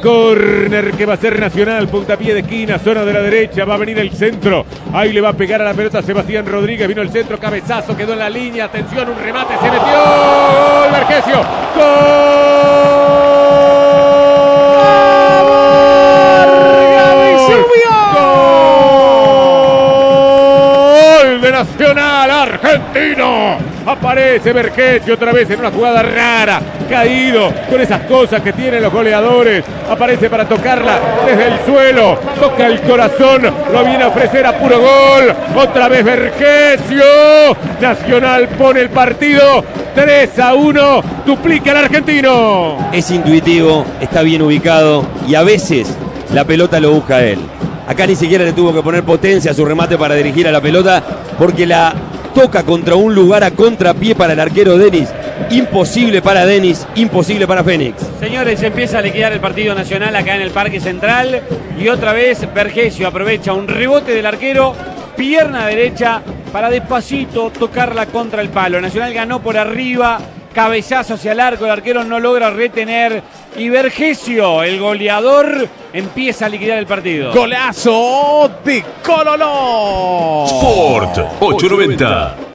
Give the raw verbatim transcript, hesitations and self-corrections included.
Corner que va a ser Nacional, puntapié de esquina, zona de la derecha, va a venir el centro, ahí le va a pegar a la pelota Sebastián Rodríguez, vino el centro, cabezazo, quedó en la línea, atención, un remate, se metió, ¡gol, Vergesio! ¡Gol! ¡Gol de Nacional Argentino! Aparece Vergesio otra vez en una jugada rara, caído con esas cosas que tienen los goleadores. Aparece para tocarla desde el suelo, toca el corazón, lo viene a ofrecer a puro gol. Otra vez Vergesio. Nacional pone el partido tres a uno, duplica el argentino. Es intuitivo, está bien ubicado y a veces la pelota lo busca él. Acá ni siquiera le tuvo que poner potencia a su remate para dirigir a la pelota porque la toca contra un lugar a contrapié para el arquero Denis. Imposible para Denis, imposible para Fénix. Señores, empieza a liquidar el partido Nacional acá en el Parque Central. Y otra vez Vergesio aprovecha un rebote del arquero, pierna derecha, para despacito tocarla contra el palo. Nacional ganó por arriba, cabezazo hacia el arco, el arquero no logra retener. Y Vergesio, el goleador, empieza a liquidar el partido. Golazo de Cololó. Sport ocho noventa.